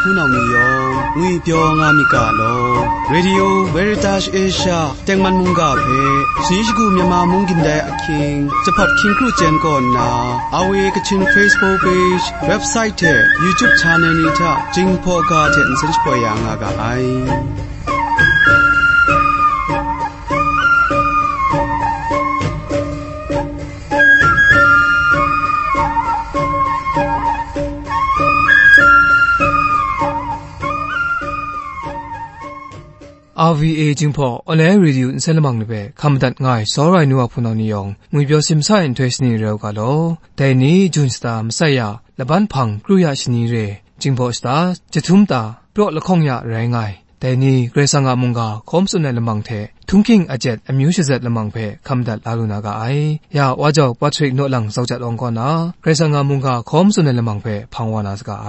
พูนเอามียองงุยเปียวงามิกาโลเรดิโอเวริตาชเอเชียเต็งมันมุงกาเพสีชกูมีมามุงกินได้อะคิงจะพอดคิงครูเจนก่อนนาเอาเวกชิน Facebook page เว็บไซต์เท YouTube channel นี้ท่าจิงพอกาเทนสิริปอยางากาไอ RVA จิงพออเลรีดิวอินเซลมังนิเบคำดัดง่ายสอไรนัวพูนเอานิยองงุยเปียวซิมซ่าอินเทรสนีเรวกาโลแต่นี้จุนสตาไม่ใช่ยาละบันพังกรุยาชนีเรจิงพอสตาจะทุ่มตาเพราะละคงยาแรงง่ายแต่นี้เกรซังอามุงกาคอมสุนในละมังเททุ่งคิงอาเจ็ดอมิวชิเซตละมังเพคำดัดลาลูนากาไอยาว่าเจ้าปัทริกโนหลังเซาจัดองกอนาเกรซังอามุงกาคอมสุนในละมังเพพังวานาสกาไอ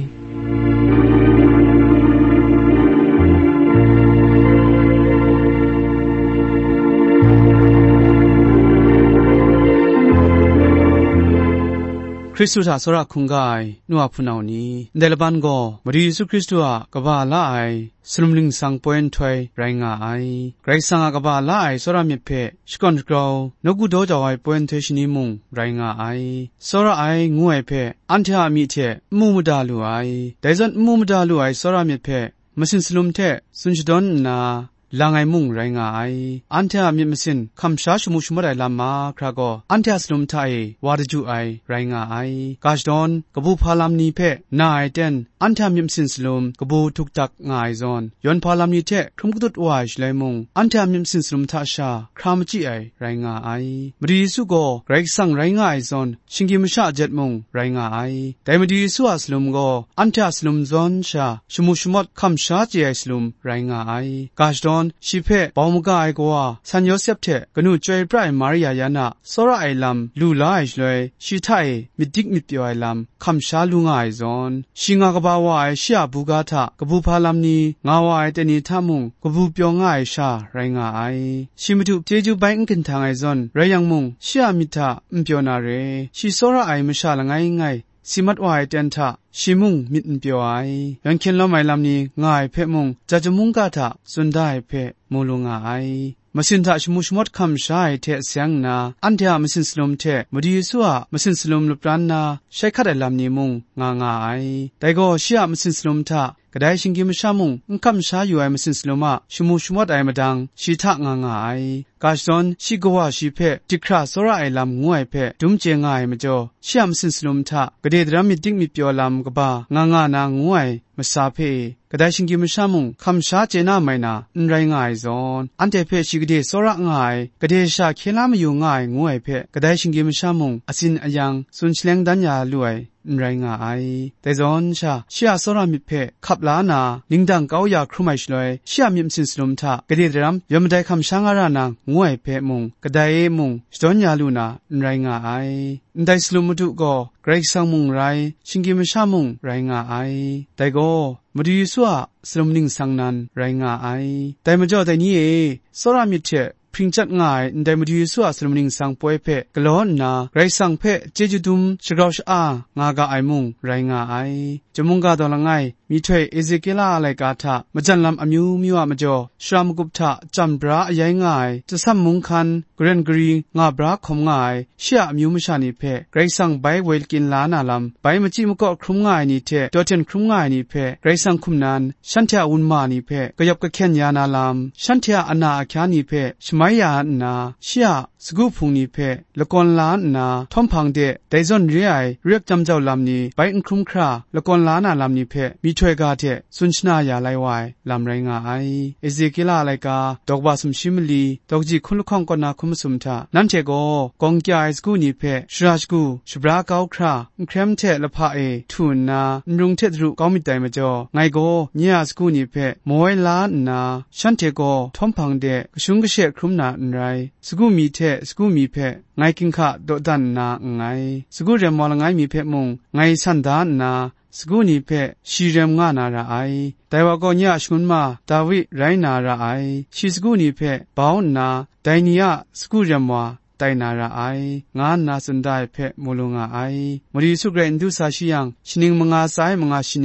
คริสตุทาสระคุงกายนัวพูนเอานี้เดลบันโกมริสุคริสตุอะกบาลาไอสลุมลิงสังปอยน์ถอยไรงาไอไกรสังอะกบาลาไอสระมิเพชกอนกราวนกุโดจาวไอปอยน์เทชนิมุงไรงาไอสระไองวยเพอันเทอามิเทมูมดาลูไอแต่จันมูมดาลูไอสระมิเพมสินสลุมเทสุนจดอนนาลางไอมุงไรงาไออันเทอามิมสินคำชาชมุชมไรลามาคราโกอันเทอาสลุมไทวาดจูไอไรงาไอกาชดอนกบูพาลามนีเพนาไอเตนอันเทอามิมสินสลุมกบูทุกตักงายซอนยอนพาลามนีเทครุมกุดวายชไลมุงอันเทอามิมสินสลุมทาชาครามจีไอไรงาไอมดีสุโกไกรสังไรงาไอซอนชิงกิมชาเจ็ดมุงไรงาไอแต่มดีสุอาสลุมโกอันเทอาสลุมซอนชาชมุชมดคำชาจีไอสลุมไรงาไอกาชดอนชิเพปอมกาไอกัวสัญญาเสพเทกนูจอยไพรมาริยายานาสระไอลัมลูลาไอเลยชิไทยมิดิกมิเปียวไอลัมคำชาลุงไอซอนชิงากบาวไอชิอาบูกาทากบูพาลัมนีงาวไอเตนีทามุงกบูเปียวงไอชาไรงาไอชิมตุเจจูไบอังกินทางไอซอนไรยังมุงชิอามิทาอิมเปียวนาเรชิสระไอมชาละไงไงสิมัดวายเตนทาชิมุงมิดเปียวไอยังเข็นล้อไมลำนี้ง่ายเพมุงจะจมุงกาทาสุนได้เพมูลุงไอมาสินทาชมุชมดคำชายเทเสียงนาอันเดียมาสินสลมเทมดีสัวมาสินสลมลุปรานาใช้ขัดลำนี้มุงง่ายแต่ก็เชียมาสินสลมทากระไดชิงกิมชามุงคำชาอยู่ไอมาสินสลมาชมุชมดไอมาดังชีทะง่ายกาชอนชิกวาชีเพติคราสระไอลำงวยเพดุมเจงายมาจ่อเชียมาสินสลมทากระเดดรามิดิกมิเปียวลำกบ้างานางงวยมาซาเพกระไดชิงกิมชามุงคำชาเจน่าไม่นาไรงายซอนอันเดเพชิกเดสระง่ายกระเดชาเคลามอยู่ง่ายงวยเพกระไดชิงกิมชามุงอสินอยังสุนเชลงดันยาลวยไรงายแต่ซอนชาเชียสระมิเพขับลานาลิงดังเกาอยากครุไมชลอยเชียมิมสินสลมทากระเดดรำยมได้คำช่างอารานังงวยเพมุงกระไดมุงสตอนยาลูนาไรงายได้สลุมดุก็เกรกสังมุงไรชิงกิมชามุงไรงายแต่ก็มดีสัวสลุมนิงสังนันไรงายแต่มาจ่อแต่นี้สระมิเทพริ้งจัดง่ายได้มาดีสัวสลุมนิงสังป่วยเพกลอนนาไรสังเพเจจุดุมชกราวชางากาไอมุงไรงายจมุงกาตอละไงมีถ้วยเอเซเกลาอะไรกาทะมาจันลำอมิวมิวะมาจ่อชรามกุปทะจันบราอายง่ายจะซ้ำมุงคันเกรนกรีงาบราคมง่ายเชียอมิวมชานิเพไรสังใบเวลกินลานาลำใบมจิมก็ครุมง่ายนี่เทตัวเทนครุมง่ายนี่เพไรสังคุมนานฉันเทอุนมานี่เพก็ยับก็แค่นยานาลำฉันเทอนาอาคานี่เพชไมยานาเชียสกุพุงนี่เพละกอนลานนาทอมพังเดไดซอนเรียเรียกจำเจ้าลำนี้ใบอันครุมคราละกอนลานาลำนี้เพมีถ้วยกาเทสุนชนายาไลวายลำไรงาไอเอเซกิลาไลกาดอกบาสมชิมลีดอกจีคุณลุกของกอนาคุมสุมทานั่นเทโกกองแกไอสกุนี่เพชราชกุชบราเกาคราเครมเทละพาเอทุนนารุงเทตรุกอมิไตมาจ่อไงโกเนียสกุนี่เพมวยลานาฉันเทโกทอมพังเดกชุงกเชครุมนาไรสกุมีเทสกุมีเพไงกินขะโดดันนาไงสกุเรมอลไงมีเพมุงไงสันดานนาสกุนีเพชีเรมงานาราไอแต่ว่าก็เนี่ยชุนมาดาวิไรนาราไอชีสกุนีเพบ้าวนาไดนียสกุเรมวาไตนาราไองานนาสันได้เพมูลงาไอมริสุเกรนดูซาชิยังชินิงมงาไซมงาชินิง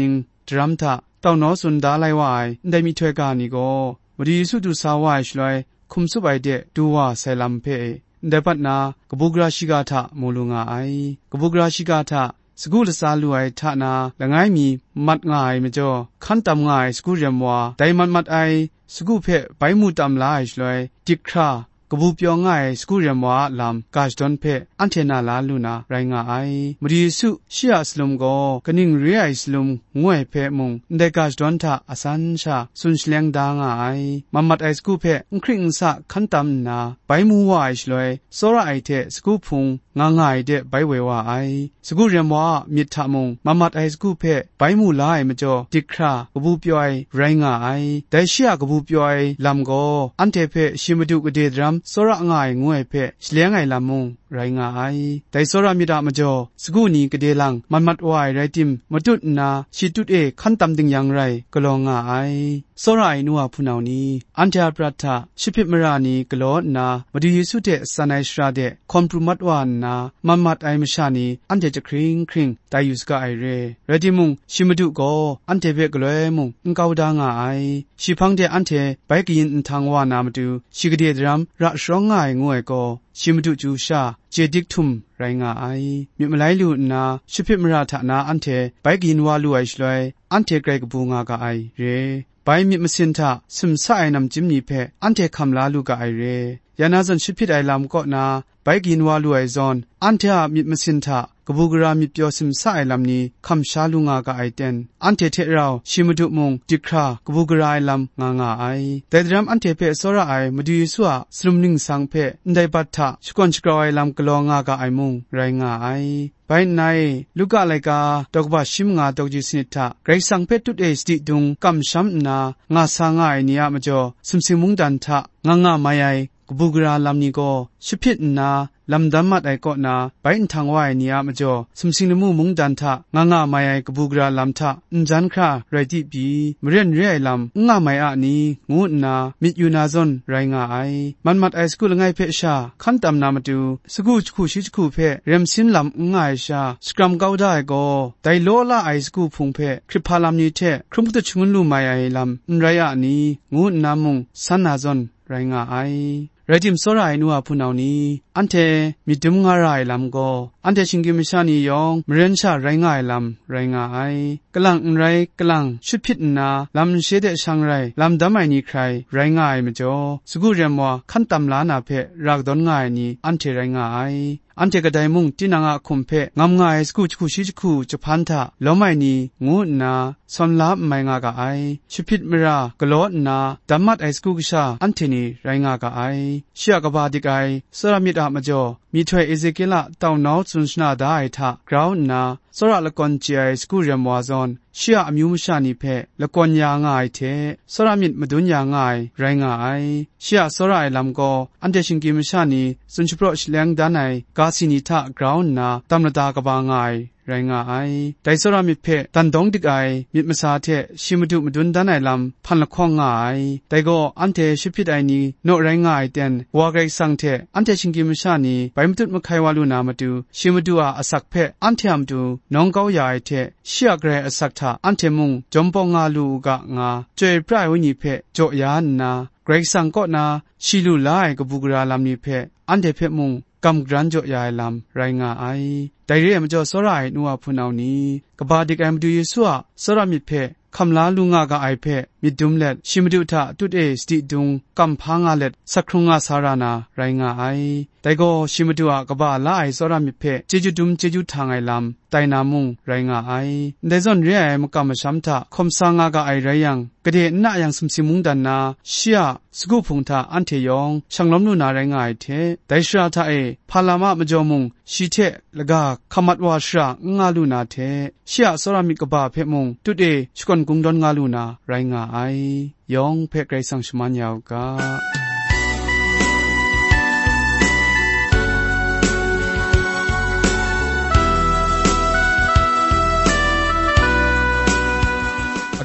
ดรัมทะเต้านอสุนดาไลวายได้มีถ้วยกานี่ก็มดีสุดุสาวายชลอยคุมสุบไอเดดูว่าไซลัมเพเดปัตนากบุกราชิกาทะมูลุงาไอกบุกราชิกาทะสกุลสาลุไอทะนาละไงมีมัดง่ายมจ่อคันตำง่ายสกุเรียมว่าไดมัดไอสกุเพไปมูตำลายชลอยติครากบูเปียวง่ายสกุเรียมว่าลำกาชดอนเพอันเทนาลาลูนาไรงาไอมดีสุชียสลุมก็กนิ่งเรียสลุมงวยเพมุงเดกาชดอนทะอสันชาสุนเชลงดางไอมัดไอสกุเพคริงสะคันตำนาไปมูวายชลอยโซระไอเทสกุพุงง่ายเดไปเวว่าไอสกุเรียมว่ามิทะมุงมัดไอสกุเพไปมูลายมจ่อติครากบูเปียวไอไรงาไอแต่ชียกบูเปียวไอลำก็อันเทเพชิมดุกเดดรัมโซระง่ายงวยเพเฉลียงไงลำมุงไรงาไอแต่โซระมิดามจ่อสกุนีกเดลังมัดวายไรติมมดุดนาชิตุดเอขันตำดิงยังไรกลองาไอโซระไอนัวพูนาวนีอันเทปรัตถะชิพิมรานีกลอนามดียิสุเดสันไอชราเดคอมพรูมัดวานนามัดไอมชานีอันเทจะคริงไดยุสกาไอเรเรดิมุงชิมดุก็อันเทเบกลอยมุงงกาวดางาไอชิพังเดอันเทไปกินทางวานามดูชิกเดดรัมระชองง่ายงวยก็ชิมดุจูชาเจดิกทุมไรงาไอมิมไลลูนาชิพิมราทะนาอันเทไปกินวาลูไอชลอยอันเทไกรกบูงากาไอเรไปมิมสินทะซึมซาไอนำจิมนีเพอันเทคำลาลูกาไอเรยานาซันชิพิดไอลำก็นาไปกินวาลูไอซอนอันเทอะมิมสินทะกบูกรามิเปียวซึมซาไอลำนี้คำชาลุงากาไอเตนอันเทเทเราชิมดุมงดิครากบูกราไอลำงาไอแต่ดรัมอันเทเพโซระไอมดีสัวสรุมนิงสังเพนไดปัตถะชกอนชกรอยลำกลองากาไอมุงไรงาไอไปในลูกอะไรกาตกบาชิมงาตกจิสนิทะไกรสังเพตุเอสติดุงกำช้ำนางาสางไอเนียมจ่อซึมซิมุงดันทะงามายายกบูกราลำนี้ก็ชิพิดนาลำดัมมัดไอก็นาไปอินทางวายเนียมจ่อซึมซิงนมูมุงดันทะงามายายกบูกราลำทะอินจันคราไรติบีมเรียนเรียลำงามายอานี้งูนามิยูนาซอนไรงาไอมัดไอสกุลไงเพชาขันตำนามาดูสกุลคู่ชิจคู่เพเรียมสินลำง่ายชาสกรัมเก้าได้ก็ไดโลละไอสกุลพุงเพคริพาลำนี้เทครุมพุตชงุนลูมายไอลำไรอานี้งูนามุงสันนาซอนไรงาไอเรจิมโซไรนัวพูนาวนีอันเทมีดุมงาไรลำก็อันเทชิงกิมชานียองมเรียนชาไรงายลำไรงาไอกลังไรกลังชุดพิดนาลำเชเดชังไรลำดำไอนี้ใครไรงายมจ่อสกุเรียมว่าขันตำลานาเพรักดอนง่ายนี้อันเทไรงายอันเทกระไดมุงที่นางอาคุมเพงามง่ายสกุชคุชิจคูจะพันธะล้อไม่นี้งูนาสอนลาไม่งากะไอชุดพิดมรากลอดนาดัมมัดไอสกุกชาอันเทนีไรงากะไอเชื่อกบาดิกไอสรามิดามจ่อมีถวยเอเซกิละเต้านอสุนชนาได้ทะกราวนาสระละกอนเจียสกุเรียมวาซอนเชื่ออมิวมชานิเพละกอนยางายเทสระมิดมดุนยางายไรงายเชื่อสระไอลำก็อันเดชิงกิมชานีสุนชโปรชเลียงดานไอกาสินิทะกราวนาตามระดากบางายไรงาไอไดสระมิเพตันดงดิกไอมิดมสาเทชิมดุมดุนดานไอลำพันละข้องง่ายไดก็อันเทชิพิดไอนี้โนไรงายเต็นวาไกรสังเทอันเทชิงกิมชานีไปมดุดมไขวาลูนามาดูชิมดุอาอสักเพอันเทมดูน้องเกาใหญ่เทเชื่อเกรอสักทาอันเทมุงจอมปองาลูกะงาเจอปรายวิญิเพจ่อยานนาเกรสังก็นาชิลูไลกบูกราลำนี้เพอันเทเพมุงกำกรันจ่อยายลำไรงาไอไดเรียมจ่อสระไอนัวพูนาวนี้กบาดิกไอมดูเยซัวสระมิเพคำลาลุงากาไอเพมิดุมเล็ดชิมดุทะตุดเอสติดุงกำพังอาเล็ดสักครุงอาสารานาไรงาไอแต่ก็ชิมดุอะกบาลาไอสระมิเพเจจุดุมเจจุทางไอลำไตนามุงไรงาไอเดซอนเรียมกำมชัมทะคมสางากาไอไรยังกระเดน่ายังสมสิมุงดันนาเชียสกุพุงทะอันเทยองช่างล้มนูนาไรงาไอเทไดชราทะเอพาลามะมจอมุงชีเทละกาขมัดวาชรางาลูนาเทเชียสระมิกบาเพมุงตุดเอชกอนกุงดอนงาลูนาไรงาไอยองเพไกรสังชมันยาวกา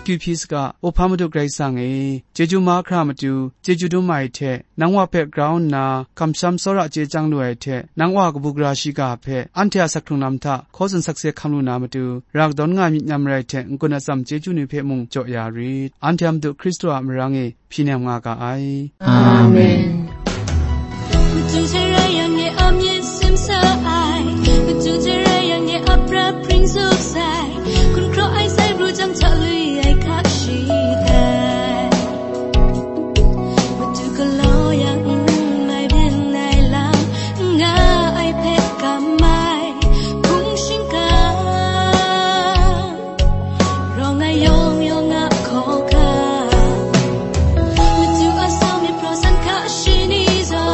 กิวพีสกะโอพามาดุไกรสังเอเจจูมาครามาดูเจจูดุไมเทนังว่าเพกราวนาคำซ้ำสระเจจังด้วยเทนังว่ากบุกราชิกาเพอันเทียสักทุงนำทะโคสันสักเสคำลูนามาดูรักดอนงามิยามไรเทงกุนซัมเจจูนิเพมุงจ่อยารีอันเทียมดุคริสต์มรังเอพี่เนมงากาไออาเมนจูเจเรยังเงอเมซิมซาไอจูเจเรยังเงอัปราพริ้งซูไซคุณครอไอไซบรูจังทะลุยไอคักชีไดจูกะโลยังไม่เป็นไอลำงาไอเพกกะไมพุงชิงการองไอโยงโยงะขอคาจูอาซามิโปรสันคาชินีโซ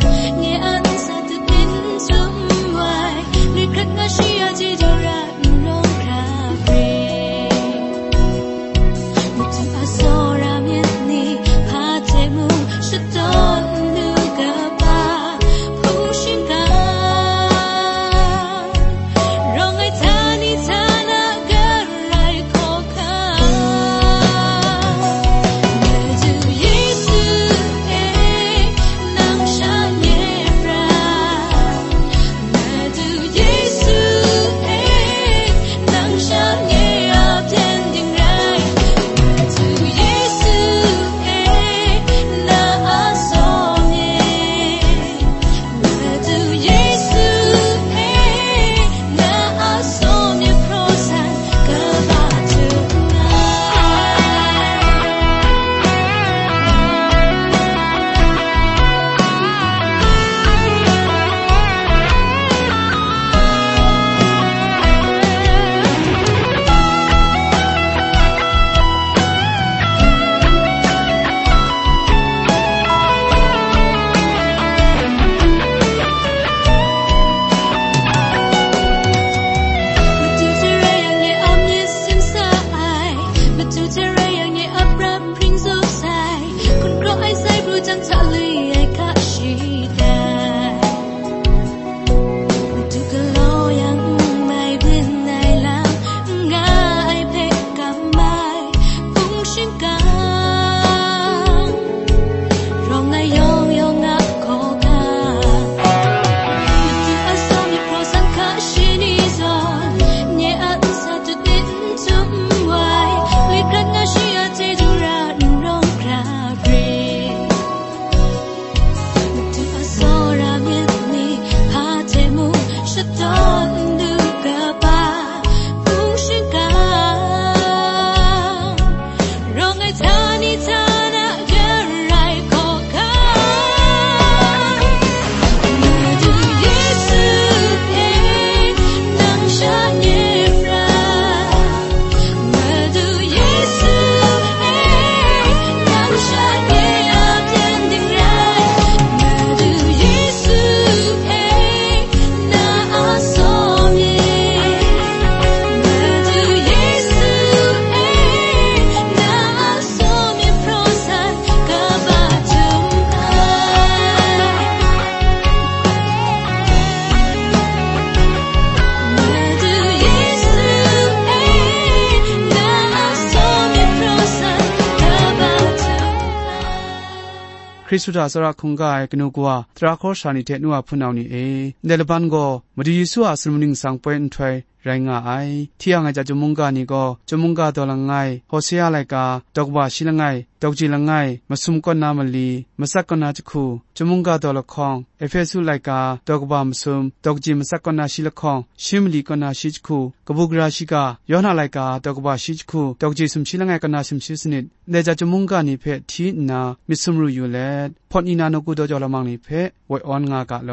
ริสตุดาสระคงกายกนูกัวตราคอชานิเทนัวพุนาวนีเอเดลบันโกมดิยิสุอาสมุนิงสังเปนถวยไรงาไอที่ยังไงจะจุมุงกานี่ก็จุมุงกาตัวละไงโฮเซียไลกาดอกบาชิละไงดอกจีละไงมาซุมก็นามลีมาสักก็นาจคูจุมุงกาตัวละคองเอเฟซุไลกาดอกบามาซุมดอกจีมาสักก็นาชิละคองชิมลีก็นาชิจคูกบุกราชิกายอนาไลกาดอกบาชิจคูดอกจีซุมชิละไงก็นาซุมชิสนิดเดจะจุมุงกานี่เพทีนามิซุมรูอยู่แลพอนีนาโนกุโดจอละมังนี่เพไวออนงากะโล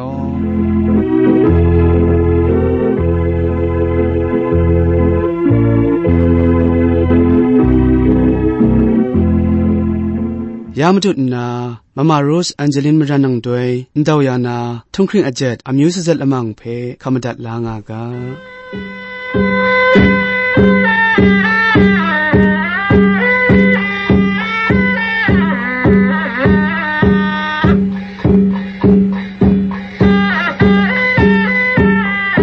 ยามจุดนามามาโรสแองเจลินมรันนังด้วยอินดาวยานาทุ่งคริงอเจ็ดอามิวส์เซลละมังเพคำดัดลางากา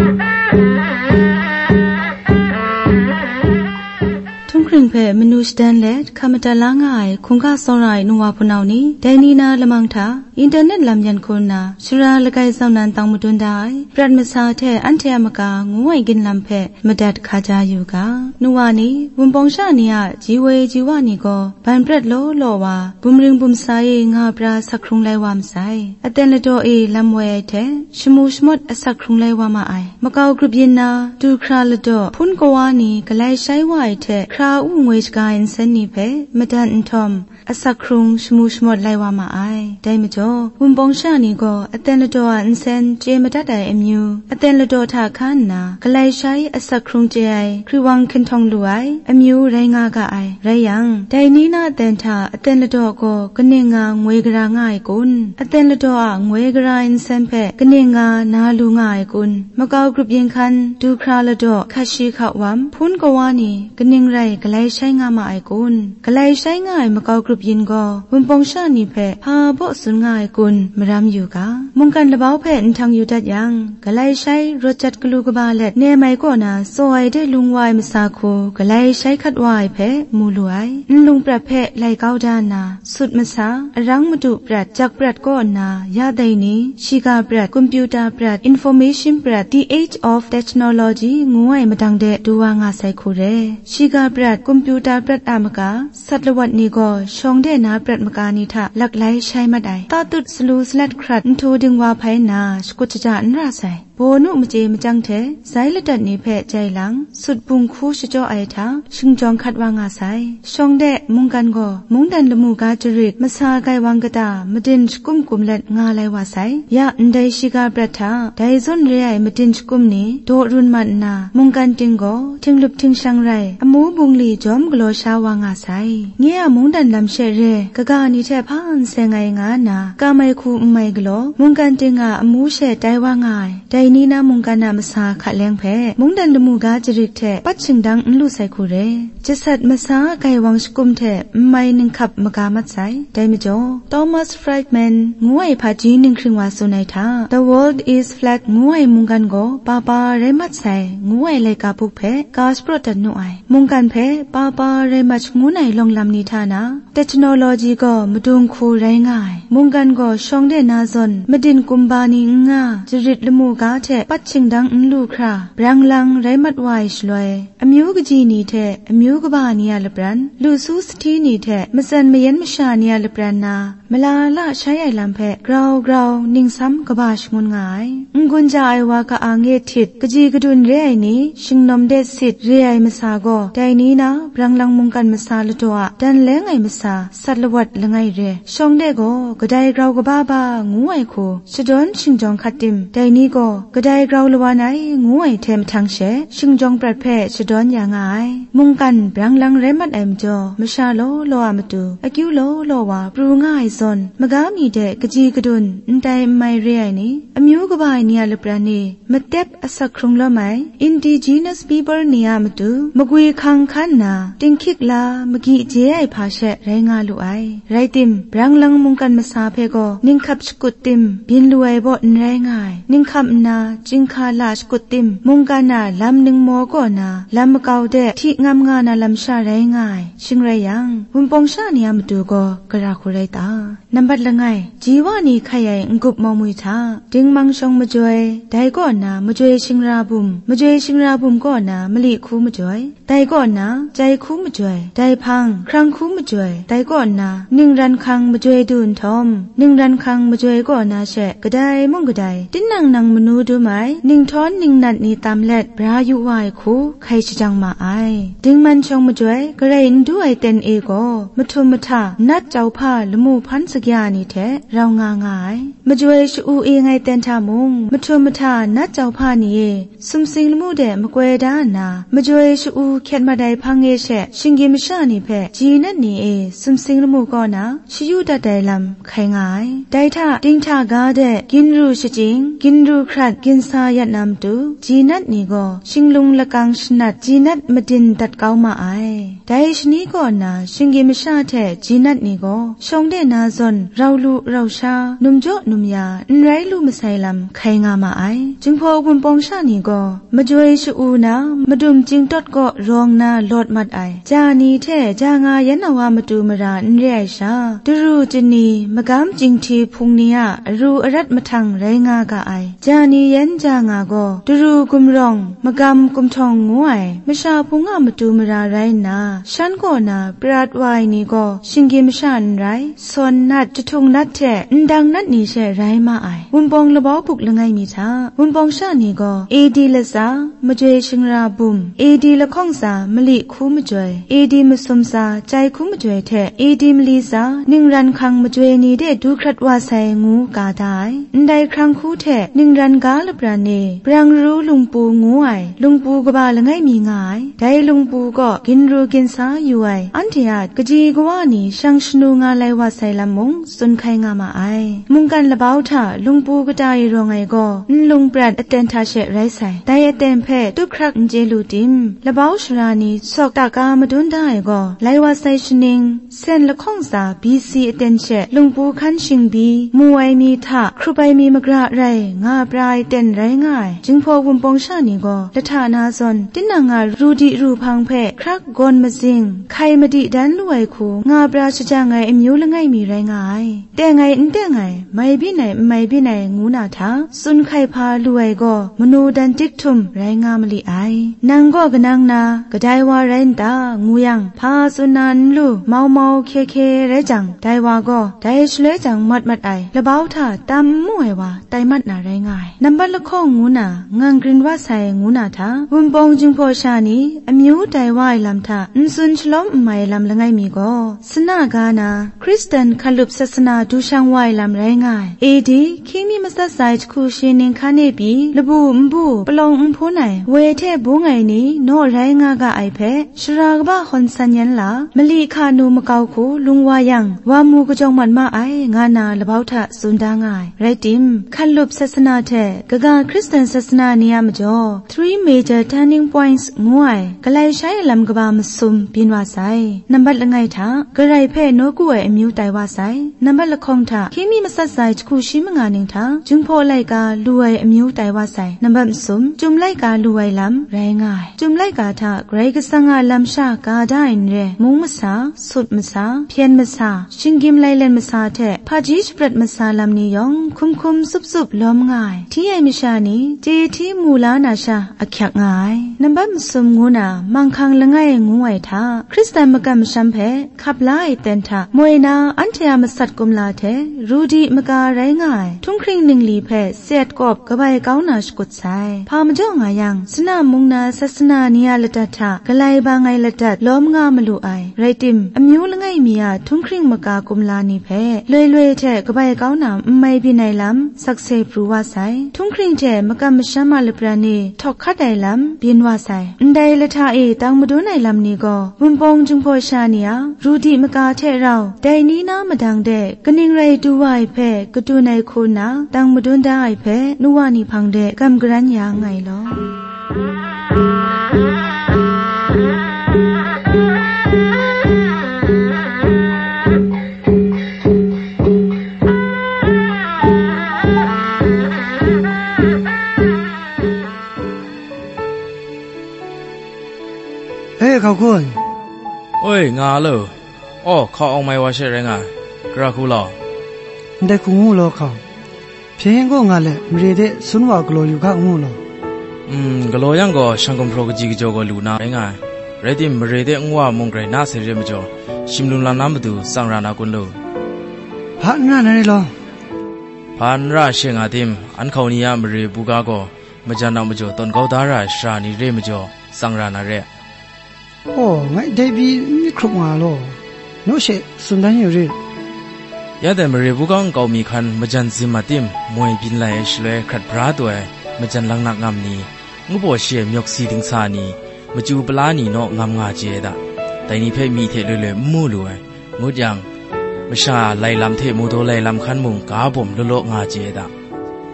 เพมนูสแตนมตะละง่ายคงกะซอไรนัวพนาวนี้ไดนีนาละมังทาอินเทอร์เน็ตลำยันคนนาสุราละไกซาวนันตังมุดุนได้ปรัดมสาเทอันเทมกางวยกินลำเพมดัดขาจาอยู่กานัวนี้วุนปองชาเนียจีเวจีวานี่ก็บันปรัดโลโลวาบุมริงบุมไซงาปราสักครุงไลวามไซอเตนละโดเอลำเวเทชมูชมดสักครุงไลวามาไอมะกาวกรุบยินนาดูคราละโดพุนกวานีกะไลใช้ไวเทคราอุงเวจกาอินเซนนีเพมดันทอมสักครุงชมูชมดไลวามาไอได้มจ่อวุนปองชานี่ก็อเตนละโดอินเซนเจมดัดไดเอมิวอเตนละโดทาคันนากะไลใช้สักครุงเจไอคริวังคินทองลุไออมิวไรงากะไอไรยังไดนี้นาเตนทาอเตนละโดก็กะเนงางวยกระง่ายกุนอเตนละโดงวยกระอินเซนเพกะเนงานาลูง่ายกุนมะกาวกรุบยินคันดูคราละโดคัชชีขะวัมพุนกวานีกะเนงไรกะไลใช้งามาไอกุนกะไลใช้ง่ายมะกาวกรุบยินก็วุนปองชานีเพพาบ่สุนง่ายกุนมรำอยู่กามุงกันละเบาเพอินทังอยู่ดัดยังกะไลใช้รถจัดกลูกบาเล็ดเนไมก็นาซอยได้ลุงวายมสาคูกะไลใช้คัดวายเพมูลวยลุงประเพไลเก้าดานาสุดมสารังมดุปรัดจักปรัดก็นายาไดนี้ชิกาปรัดคอมพิวเตอร์ปรัด information ปรัด the age of technology งวยมาดังเดดูวางาไซคูเรชิกาปรัดคอมพิวเตอร์ปรัดอามกาสัตวัดนี้ก็ชงได้นาปรัดมกานิทะหลักไหลใช้มาได้ตาตุดสลูสลัดครัดทูดึงว่าไพนาสกุจจานราไซโบนุมเจมจังเทไซละดัดนี้เพใจหลังสุดบุงคูชจ่อไอทาชิงจองคัดวางาไซชงเดมุงกันก็มุงดันละมูกาจริตมาซาไกวังกะตามดินกุมกุมเล็ดงาไลวาไซยะอันใดชิกาปรัทาไดซอนเรไอมดินกุมนี้โดรุนมันนามุงกันติงก็ทิงลุบทิงชังไรอมูบุงลีจอมกโลชาวางาไซเงียมุงดันลำเชเรกะกานิเทพานเซงไงงานากาไมคูไม่กโลมุงกันติงอาอมูเชไดวางายไดนี้นามุงกันนามาซาขะแรงเพมุงดันละมูกาจริตเทปัดชิงดังลุไซคูเรจะสัดมาซาไกวังสกุมเทไม่นึงขับมกามัดไซได้มจ่อทอมัสฟรายแมนงวยพาจีนึงครึ่งวาสุนัยทา The world is flat งวยมุงกันโกปาปาเรมัดไซงวยไลกาพุกเพกาสโปรตันนุไอมุงกันเพปาปาเรมัดงูไหนลองลำนิทานะเทคโนโลยีก็มดุงคูไรง่ายมุงกันก็ชงเดนาซอนมดินกุมบานิงาจริตละมูกาเทปัดชิงดังลูคราบรังลังไรมัดไวชลวยอมิวกจีนีเทอมิวกบานียาลบรันลูซูสทีนีเทมซันเมยันมชานียาลบรันนามลาละใช้ไอลำเพกราวนิ่งซ้ำกบาชงุนงายกุญจาไอวากะอาเงทิดกจีกดุนเรไอนี้ชิงนมเดสิตเรไอมสาโกไดนี้นะบรังลังมุงกันมสาลตัวดันเลงไอมสาสัตลวัดละไงเรชงเดโกกระไดกราวกบ้าบางูไอคูชดอนชิงจองคัดติมไดนี้ก็กระไดกราวละวานไองูไอเทมทังเชชิงจองปรัดเพชดอนอย่างไอมุงกันบรังลังเรมัดไอมจ่อมชาโลโลอามาตูอคิวโลโลวาปรูง่ายซอนมกามีเดกจีกดุนอินไดไม่เรียนี่อมิวกบายเนียลปรานีมเต็บอสักครุงละไม indigenous people เนียมาตูมกุยคังคันนาติงคิกลามกีเจไอภาเชไรงาลุไอไรติมบรังลังมุงกันมาซาเพโกนิงขับสกุดติมบินลุไอบ่นไรงายนิงขับนาจิงคาลาสกุดติมมุงกันนาลำนึงโมก็นาลำมะกาวเดที่งามงานาลำชาไรงายชิงไรยังวุนปองชาเนียมาดูก็กระคุไรตานับบัดละไงจีวานีขยายงุบมอมุยทาดิงมังชงมาจวยได้ก็นามาจวยชิงราบุมมาจวยชิงราบุมก็นามะลิคูมาจวยได้ก็นาใจคูมาจวยได้พังครั้งคูมาจวยได้ก็นาหนึ่งรันคังมาจวยดูนทอมหนึ่งรันคังมาจวยก็นาเชะก็ได้มุ่งก็ได้ดิ้นนังมนูดูไหมหนึ่งท้อนหนึ่งนัดนี้ตามเล็ดบรายุวายคูใครจะจังมาไอดิงมันชงมาจวยก็ได้อินดูไอเต็นเอโกมาทุมมาทานัดเจ้าผ้าละมูพันสักยานี่แท้เรางางายมาจวยชูเอไงเต็นทามุงมาทุมมาทานัดเจ้าผ้านี่ซุมสิงละมูเดมะกวยดานามาจวยชูเข็ดมาได้พังเอเชชิงกิมชานี่เพจีนัดนี่เอซุมสิงละมูก็นาชิยูดัดได้ลำใครงายได้ท่าดิ้งท่ากาเดกินรูชจิงกินรูใครดกินซายัดนำตูจีนัดนี่ก็ชิงลุงละกังชนัดจีนัดมาดินตัดเก้ามาไอได้ชนี้ก็นาชิงกิมชาแท้จีนัดนี่ก็ชงได้นาซนเราลูเราชานุมโจนุมยาไรลูมาใส่ลำใครงามาไอจึงพอบุญปองชานี่ก็มาจวยชูนามาดุมจิงตดก็รองนาลดมัดไอจานีแท้จางายันนาวามาดูมาราอันเรียชาตรูจินีมากามจิงทีพุงเนียรูอรัดมาทังไรงากาไอจานียันจางาก็ตรูกุมรองมากามกุมทองงวยมชาพุงอามาดูมาราไรนาฉันก็นาปราดวายนี่ก็ชิงกิมชันไรสนนัดจะทงนัดแท้ดังนัดนี่แช่ไรมาไอวุนปองละบ้าปุกละไงมีท่าวุนปองชานี่ก็เอดีละซามาจวยชิงราบุมเอดีละข้องสามะลิคูมาจวยเอดีมาสมซาใจคูมาจวยแท้เอดีมลีซานิ่งรันคังมาจวยนี่ได้ดูครัดว่าใส่งูกาได้ได้ครั้งคู่แท้นิ่งรันกาละปราเนปรังรู้ลุงปูงูไอลุงปูกบาละไงมีงายได้ลุงปูก็กินรู้กินซาอยู่ไออันที่อาจกจีกว่านี่ช่างชนูงาไลว่าใส่ละมุงสุนไขงามาไอมุงกันละเบาท่าลุงปูก็ได้รองไอก็ลุงปรัดอเตนทาเชไรใส่ได้อเตนเพตุครักเจลูติมละเบาชรานีสอกตากามาดุนได้ก็ไลว่าใส่ชนิงเส้นละข้องสาบีซีอเตนเชลุงปูคันชิงบีมวยมีท่าครูไปมีมกระไรงาปลายเต้นไรง่ายจึงพอวุนปองชานี่ก็ละทานาซอนตินางารูดีรูพังเพครักกอนมาซิงใครมาดิดันรวยคูงาปลาชะจางไงอมิวละไงมีไรง่ายแต่ไงแต่ไงไม่พี่ไหนไม่พี่ไหนงูนาท่าสุนไข่พารวยก็มโนดันจิกทุมไรงามลีไอนางก็กะนางนากะไดว่าไรนตางูยังพาสุนันลูเมาเมาเคเคไรจังไดว่าก็ไดชเลจังมัดไอละเบาท่าตามมวยว่าไตมัดนาไรง่ายนับบัดละข้องงูนางังกรินว่าใส่งูนาท่าวุนปองจึงพอชานีอมิวไดว่าลำท่าสุนฉลอมไม่ลำละไงมีก็สนากานาคริสเตียนขลุบศาสนาดูช่างวายลำไรง่ายเอดีคิมีมาสัสไซคูเชนิงคาเนบีละบูมบูปลองพูไหนเวเทบูไงนี้โนไรงากาไอเพชรากบ้าคนสัญญันละมลีคานูมะเกาคูลุงวายังวามูกจงมันมาไองานาละเบาทะสุนดางายไรติมขลุบศาสนาเทกะกาคริสเตียนศาสนาเนียมจ่อ3 major turning points งวยกะไลใช้ลำกะบามซุมปินว่าไซนัมบัดละไงทากะไรเพโนกุเออมิวไตว่าไซนัมบัดละคงทาคิมีมาสัสไซคูชิมงานิงทาจึงพอไลกาลุยอมิวไตว่าไซนัมบัดซุมจุมไลกาลุยลำไรง่ายจุมไลกาทาไกรกะสังอาลำชากาได้เรมุงมะสาสุดมะสาเพียนมะสาชิงกิมไลเลนมะสาเทพาจิชปรัดมะสาลำนี้ยองคุมสุบล้อมง่ายที่ไอมิชานีเจที่มูลานาชาอักยักง่ายนับบัดซุมงูนามังคังละไงงูไอทาคริสเตียนมะกะมะชัมเพขับลาไอเตนทามวยนาอันเทียมะสัดกุมลาเทรูดีมะกาไรง่ายทุ่งคริงหนึ่งลีเพเสียดกอบกะใบเก้านาชกุดไซพามาจ่องายังสนามุงนาศาสนาเนียละตัดทากะไลบางไงละตัดล้อมงามะลุไอไรติมอมิวละไงมียทุ่งคริงมะกากุมลานีเพลอยแทกะใบเก้านาไม่พี่ไหนลำสักเซปรูว่าไซทุ่งคริงแทมะกะมะชัมมาละปรานีทอกคัดไดลำบินว่าไซไดละทาเอตังมะดุไนลำนี้ก็วุนปองจึงพอชาเนียรูดีมะกาเทเราไดนี้นามะดังเดกะนิงไรดูไวเพกะดูในโคนาตังมะดุนได้เพนุวานีพังเดกำกรันยาไงลอเขาคุณโอ้ยงาเลยอ้อเขาเอาไม่ว่าใช่ไรงากระคูลอได้กูงูลอเขาเพียงก็งาเลยมเรเดสุนว่ากลัวอยู่ข้างงูลอกลัวยังก็ช่างกำพรกจีกจก็ลูนาไรงาเรดิมเรเดงัวมงไกรน่าเสียมจ่อชิมลุนลาน้ำมาดูสังรานากุนโลพันนาไหนลอพันราเชงอาทิมอันเขานิยามเรบุกาก็มาจานามาจ่อตอนเขาดาราชานีเรมาจ่อสังรานาเรโอ้ไงได้บีนี่ครุกมาโลโนเชสุนดันอยู่ริยาแต่มเรบุกังเขามีคันมาจันซิมาติมมวยบินไหลชเลขัดพระตัวมาจันลังนักงามนี้งูบ่เชียมยกสีถึงสานีมาจูปลานีเนาะงามงาเจดะแต่นี่เพ่มีเทเลยมู่รวยงดยังมาชาไล่ลำเทมูโตไล่ลำคันมุงกาบ่มโลโลงาเจดะ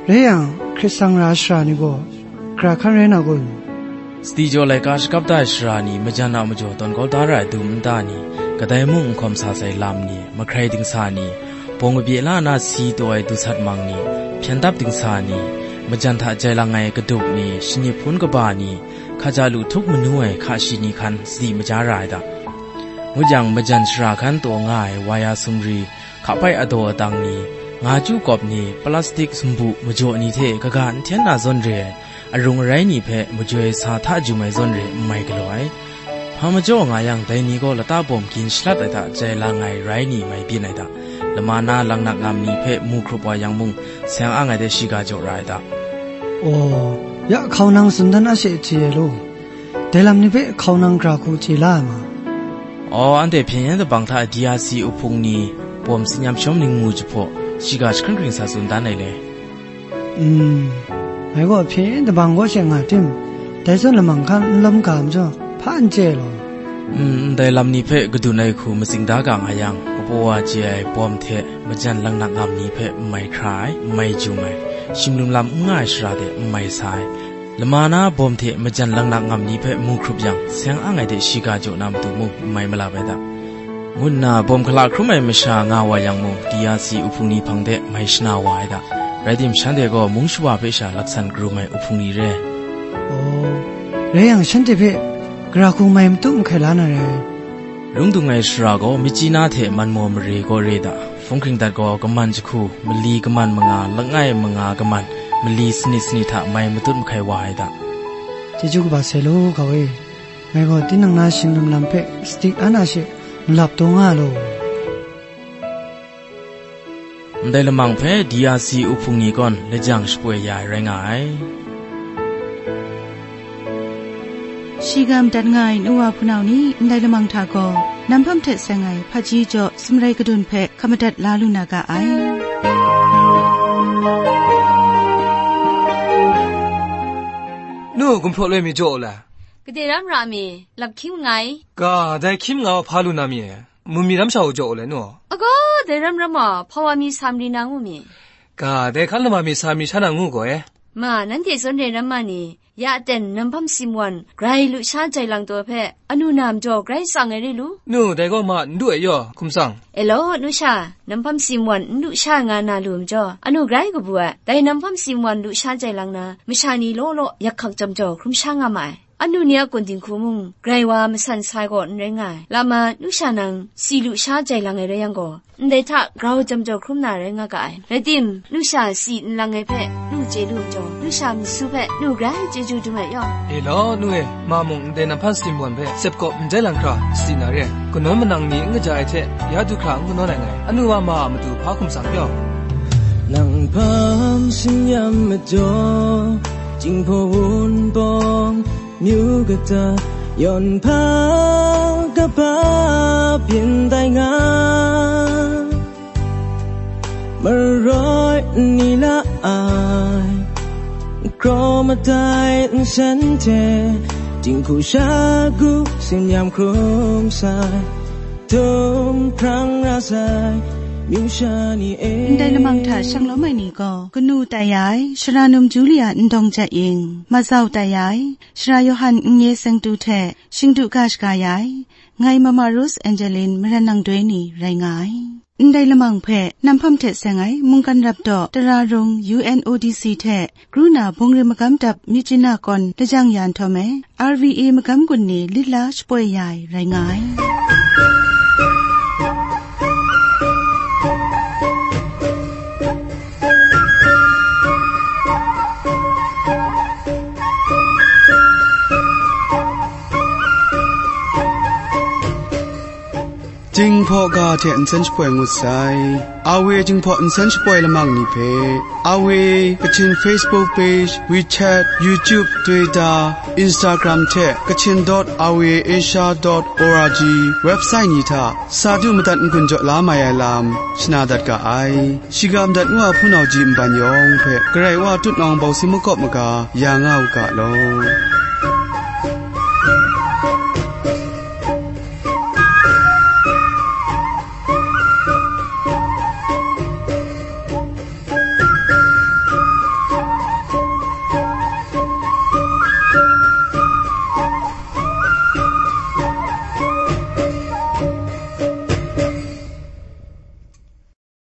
เรียงคริสตังราชานี่ก็กระคันเรนากุนสติจอไลกาสกับได้ชรานีมจานามจ่อตอนก็ตาราดูมันตานีก็ได้มุ่งคอมซาไซลามนีมาใครดิงสานีปงเบียลานาซีตัวไอดุสัตมังนีเพียนดับดิงสานีมจันทาใจละไงกระดุกนีชินิพุนกบานีข้าจาลุทุกมนุษย์ข้าชินีคันสีมจารายดามุยังมจันชราคันตัวง่ายวายาสุมรีข้าไปอโดตังนีงาจูกอบนีพลาสติกสมบุมจ่อนีเทกการเทียนนาซอนเรอรุงไรนี่เพมจ่อสาธาจุไม่ซอนเรไม่กลัวพามจ่องายังแต่นี้ก็ละตาบอมกินสลัดแต่ใจละไงไรนี่ไม่เปลี่ยนไอตาละมานาลังนักงามนี้เพมูครบวายังมุงเสียงอ่างไอเดชิกาจ่อไรตาโอ้ยะเขานังสุนทรอาเสเจโลแต่ลำนี้เพเขานังกราคูเจล่ามาอ๋ออันเดเพียงแต่บางท่าดีอาซีอุปงนี้ปอมสิญญามชมนิงูจุพอชิกาชคริงซาสุนดานไอเลยไอ้ก็เพียงแต่บางก็เสียงอาทิมแต่ส่วนละมังคันลำกามจ้ะผ่านเจโลแต่ลำนี้เพกดูในคูมาสิงดากางหายังก็เพราะว่าเจไอปอมเทมาจันลังนักงามนี้เพไม่คลายไม่จูไม่ชิมลุมลำง่ายชราเดไม่สายละมานาบอมเทมาจันลังนักงามนี้เพมูครบยังเสียงอ่างไอเดชิกาโจนามตุมุไม่มาลาเบดางุนนาบอมคลาครุไม่มชางาวายังมุดีอาซีอุพุนีพังเดไม่ชนาวายดาไรดิมฉันเดก็มุงชัวเปชาลักษณกรูไม่อุพุนีเรโอ้เรื่องฉันเดเพกราคูไม่ตุ้มใครล้านอะไรลุงตุงไงชราก็มิจีนาเทมันโมมเรก็เรดาฟงคริงตัดก็กำมันจะคู่มลีกำมันมังาละง่ายมังากำมันมลีสนิสนิทะไม่มาตุ้มใครวายดาเจจูกบาเซโลเขาเอไม่ก็ที่นังนาชินลำเพสติกอานาเชหลับตัวง่าโลได้ละมังเพดีอาซีอุพุงีก่อนและจังสป่วยใหญ่ไรงายชีกามดัดง่ายนัวพูนาวนี้ได้ละมังทาก็นำเพิ่มเทศไงพาจีจ่อสมไรกระดุนเพขมดัดลาลุนากาไอนู่กุมพลเลยมีจ่อละกเดรัมรามีหลับคิวไงก็ได้คิมเงาพาลุนามีมุมีน้ำชาวจ่อเลยนู่ก็เดรัมรามาพาวามีสามดีนางุมีก็ได้ขันละมามีสามีชนะงูก็มานั่นเทศนเดรัมมานียาเต็นน้ำพัมซิมวันไกรลุชาใจลังตัวเพอนุนามจ่อไกรสังไงได้รู้นู่ได้ก็มาด้วยย่อคุมสังเอโลลุชาน้ำพัมซิมวันลุชางานาลุมจ่ออนุไกรก็บัวแต่น้ำพัมซิมวันลุชาใจลังนะมิชานีโลโลยักขักจำจ่อคุมช่างอ่ะไหมอนุเนียกวนดิงคูมุงไกรว่ามันสันสายก่อนได้ไงลามาลุชานังสีลุชาใจลังไงได้ยังก่อได้ถ้าเราจำจ่อคุมนาได้ไงกันและดิมลุชาสีลังไงเพลุเจลุจ่อลุชามิสุเพลุไกรเจจูจุไม่ยอเอโลนู่เอมามุงเดนับพันสิมวันเพเสพก็มันใจลังคราสีนาเรก็น้อยมันนังนี้งใจเทยาดูครั้งก็น้อยไงอนุว่ามาดูพาคุมสังยอนังพันสิมยามมาจ่อจิงพอวุ่นปองมิวกะตาย้อนพากะปาเปลี่ยนได้งามารอยนี่ละอายครอมาได้ฉันเทจิงคู่ชากูสิ่งยามครุมสายทุกครั้งราสายได้ละมังถ้าช่างล้อไม่นี่ก็กนูตายายชรานุมจูเลียนดงจะเองมาเจ้าตายายชราโยฮันเงยสังตูเทชิงดูกาชกายายไงมามารุสแองเจลินมรนังด้วยนี่ไรงายได้ละมังเพนำพัมเทศไงมุงกันรับดอกตรารง UNODC เทกรุณาพงเรมกำดับมิจินากรและจังยานทอมRVA มกำกุนนี่ลิลาชป่วยใหญ่ไรงายจิงพอกาเทอันเซนช่วยงุดไซอาเวจิงพออันเซนช่วยละมังนิเพอาเวกะชิน Facebook page WeChat YouTube Twitter Instagram เทกะชิน .aweasia.org เว็บไซต์นี้ท่าสาธุมตัดกุญจลามายาลามชนาดัดกะไอชิกามดัดงัวผู้นาจิมปัญญองเพกระไรว่าตุดนองเบาซิมกอบมกายางเอากะลอ